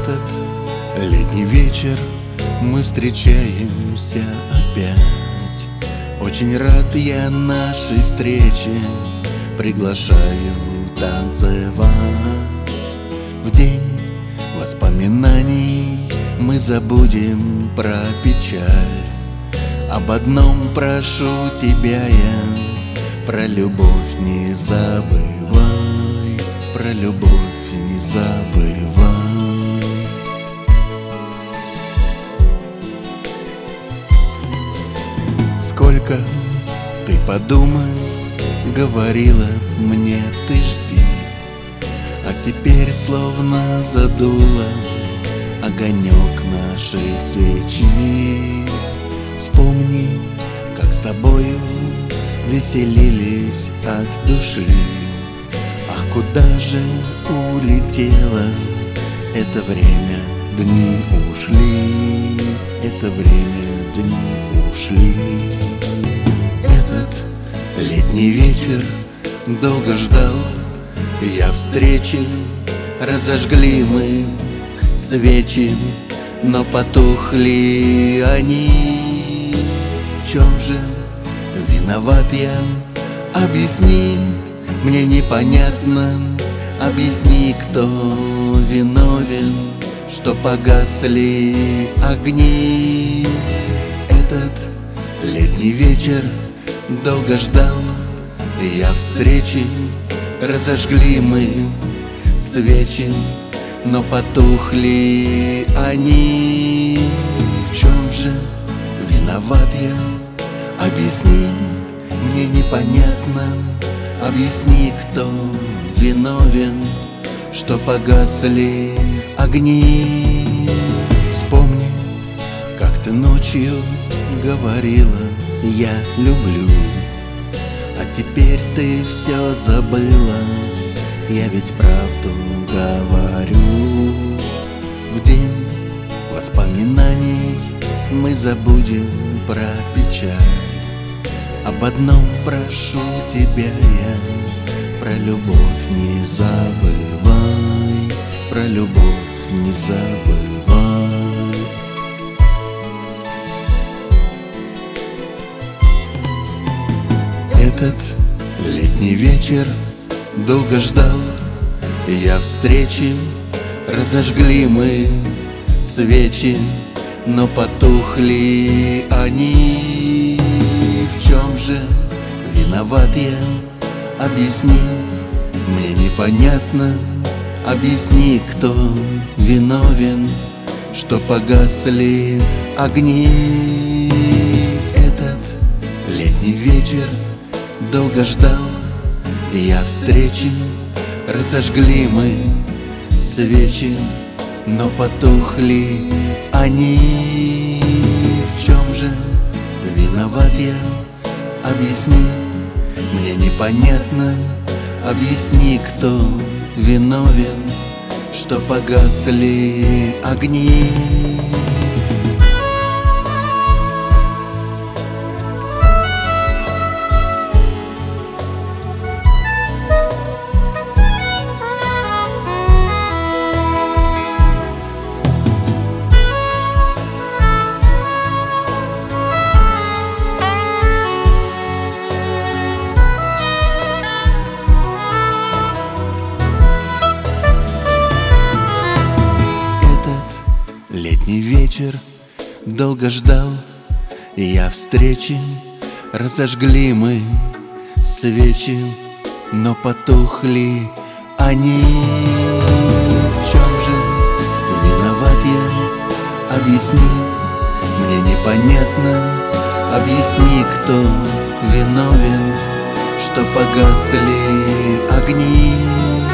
Этот летний вечер мы встречаемся опять. Очень рад я нашей встрече, приглашаю танцевать. В день воспоминаний мы забудем про печаль. Об одном прошу тебя я: про любовь не забывай, про любовь не забывай. Сколько ты подумай, говорила мне ты жди, а теперь словно задула огонек нашей свечи. Вспомни, как с тобою веселились от души. Ах, куда же улетело это время, дни ушли, это время, дни ушли. Этот летний вечер долго ждал я встречи. Разожгли мы свечи, но потухли они. В чем же виноват я? Объясни, мне непонятно. Объясни, кто виновен, что погасли огни. Этот летний вечер долго ждал я встречи. Разожгли мы свечи, но потухли они. В чем же виноват я? Объясни, мне непонятно. Объясни, кто виновен, что погасли огни. Вспомни, как ты ночью говорила: я люблю. А теперь ты все забыла, я ведь правду говорю. В день воспоминаний мы забудем про печаль. Об одном прошу тебя я: про любовь не забывай, про любовь не забывай. Этот летний вечер долго ждал я встречи. Разожгли мы свечи, но потухли они. В чем же виноват я? Объясни, мне непонятно. Объясни, кто виновен, что погасли огни. Этот летний вечер долго ждал я встречи. Разожгли мы свечи, но потухли они. В чем же виноват я? Объясни, мне непонятно. Объясни, кто виновен, что погасли огни. Летний вечер долго ждал я встречи. Разожгли мы свечи, но потухли они. В чем же виноват я? Объясни, мне непонятно. Объясни, кто виновен, что погасли огни.